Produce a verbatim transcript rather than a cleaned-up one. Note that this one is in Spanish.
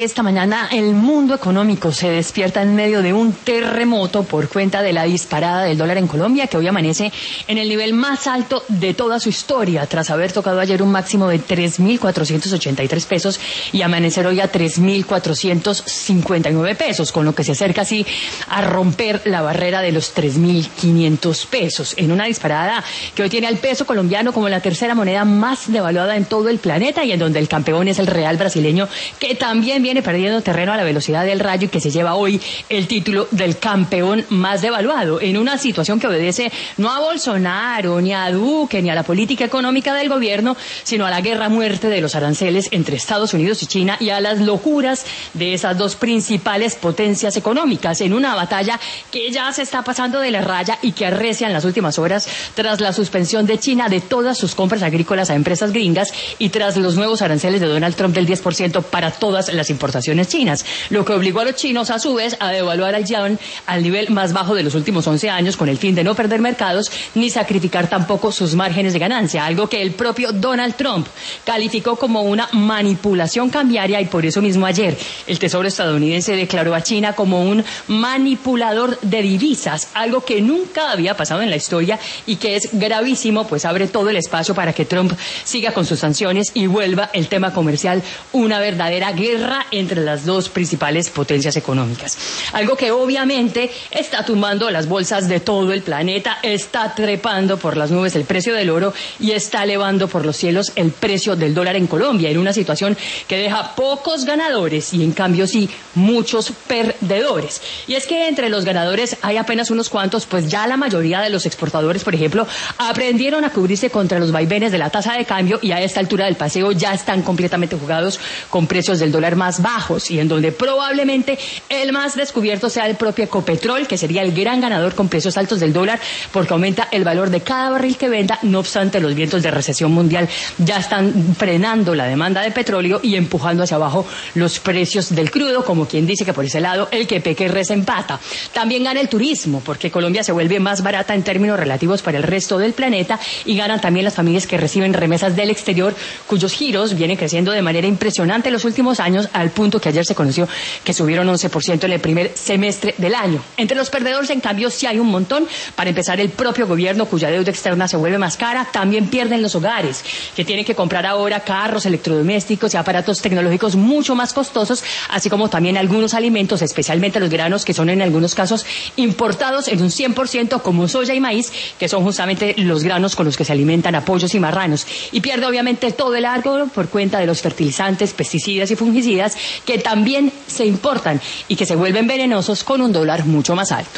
Esta mañana el mundo económico se despierta en medio de un terremoto por cuenta de la disparada del dólar en Colombia, que hoy amanece en el nivel más alto de toda su historia, tras haber tocado ayer un máximo de tres mil cuatrocientos ochenta y tres pesos y amanecer hoy a tres mil cuatrocientos cincuenta y nueve pesos, con lo que se acerca así a romper la barrera de los tres mil quinientos pesos, en una disparada que hoy tiene al peso colombiano como la tercera moneda más devaluada en todo el planeta y en donde el campeón es el real brasileño, que también viene viene perdiendo terreno a la velocidad del rayo y que se lleva hoy el título del campeón más devaluado, en una situación que obedece no a Bolsonaro, ni a Duque, ni a la política económica del gobierno, sino a la guerra a muerte de los aranceles entre Estados Unidos y China y a las locuras de esas dos principales potencias económicas, en una batalla que ya se está pasando de la raya y que arrecia en las últimas horas tras la suspensión de China de todas sus compras agrícolas a empresas gringas y tras los nuevos aranceles de Donald Trump del diez por ciento para todas las importaciones chinas, lo que obligó a los chinos a su vez a devaluar al yuan al nivel más bajo de los últimos once años, con el fin de no perder mercados ni sacrificar tampoco sus márgenes de ganancia, algo que el propio Donald Trump calificó como una manipulación cambiaria, y por eso mismo ayer el Tesoro estadounidense declaró a China como un manipulador de divisas, algo que nunca había pasado en la historia y que es gravísimo, pues abre todo el espacio para que Trump siga con sus sanciones y vuelva el tema comercial una verdadera guerra entre las dos principales potencias económicas. Algo que obviamente está tumbando las bolsas de todo el planeta, está trepando por las nubes el precio del oro y está elevando por los cielos el precio del dólar en Colombia, en una situación que deja pocos ganadores y en cambio sí muchos perdedores. Y es que entre los ganadores hay apenas unos cuantos, pues ya la mayoría de los exportadores, por ejemplo, aprendieron a cubrirse contra los vaivenes de la tasa de cambio y a esta altura del paseo ya están completamente jugados con precios del dólar más bajos, y en donde probablemente el más descubierto sea el propio Ecopetrol, que sería el gran ganador con precios altos del dólar porque aumenta el valor de cada barril que venda. No obstante, los vientos de recesión mundial ya están frenando la demanda de petróleo y empujando hacia abajo los precios del crudo, como quien dice que por ese lado el que peque reza empata. También gana el turismo, porque Colombia se vuelve más barata en términos relativos para el resto del planeta, y ganan también las familias que reciben remesas del exterior, cuyos giros vienen creciendo de manera impresionante en los últimos años, al punto que ayer se conoció que subieron once por ciento en el primer semestre del año. Entre los perdedores, en cambio, sí hay un montón. Para empezar, el propio gobierno, cuya deuda externa se vuelve más cara. También pierden los hogares, que tienen que comprar ahora carros, electrodomésticos y aparatos tecnológicos mucho más costosos, así como también algunos alimentos, especialmente los granos, que son en algunos casos importados en un cien por ciento, como soya y maíz, que son justamente los granos con los que se alimentan a pollos y marranos. Y pierde obviamente todo el agro por cuenta de los fertilizantes, pesticidas y fungicidas, que también se importan y que se vuelven venenosos con un dólar mucho más alto.